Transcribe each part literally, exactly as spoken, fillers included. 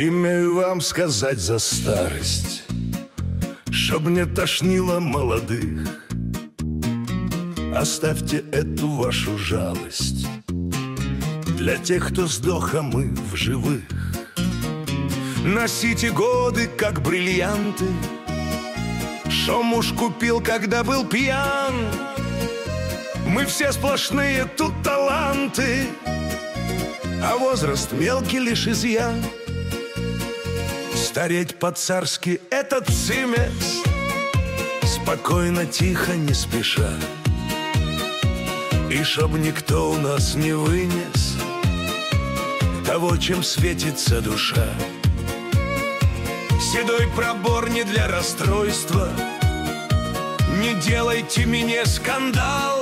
Имею вам сказать за старость, чтоб не тошнило молодых. Оставьте эту вашу жалость для тех, кто сдох, а мы в живых. Носите годы, как бриллианты, шо муж купил, когда был пьян. Мы все сплошные тут таланты, а возраст мелкий лишь изъян. Стареть по-царски — это цимес, спокойно, тихо, не спеша. И чтоб никто у нас не вынес того, чем светится душа. Седой пробор не для расстройства, не делайте мне скандал.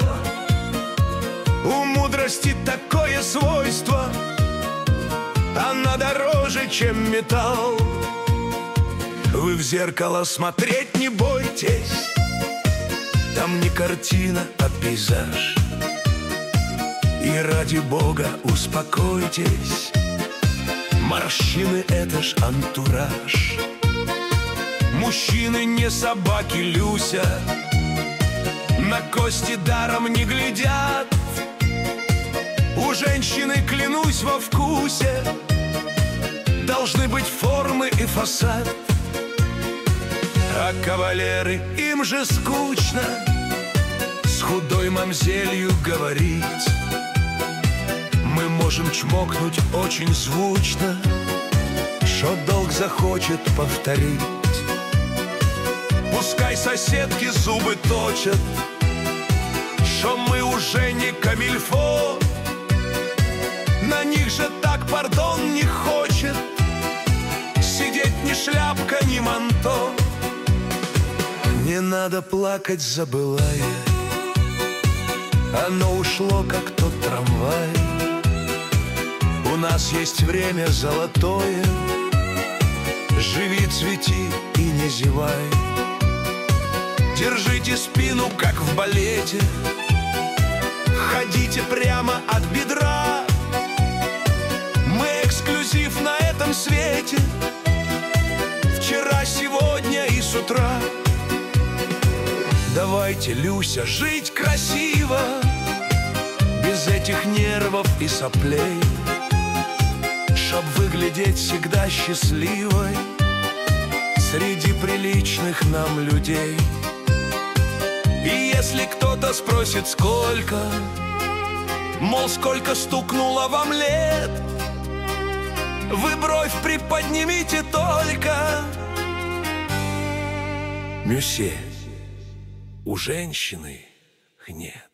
У мудрости такое свойство, она дороже, чем металл. Вы в зеркало смотреть не бойтесь, там не картина, а пейзаж. И ради Бога успокойтесь, морщины — это ж антураж. Мужчины не собаки, Люся, на кости даром не глядят. У женщины, клянусь, во вкусе должны быть формы и фасад. А кавалеры, им же скучно с худой мамзелью говорить. Мы можем чмокнуть очень звучно, шо долг захочет повторить. Пускай соседки зубы точат, шо мы уже не камильфо. На них же так, пардон, не хочет сидеть ни шляпка, ни манто. Не надо плакать за былое, оно ушло, как тот трамвай. У нас есть время золотое, живи, цвети и не зевай. Держите спину, как в балете, ходите прямо от бедра. Мы эксклюзив на этом свете, вчера, сегодня и с утра. Давайте, Люся, жить красиво, без этих нервов и соплей, чтоб выглядеть всегда счастливой среди приличных нам людей. И если кто-то спросит, сколько, мол, сколько стукнуло вам лет, вы бровь приподнимите только. Мюсье, у женщины нет.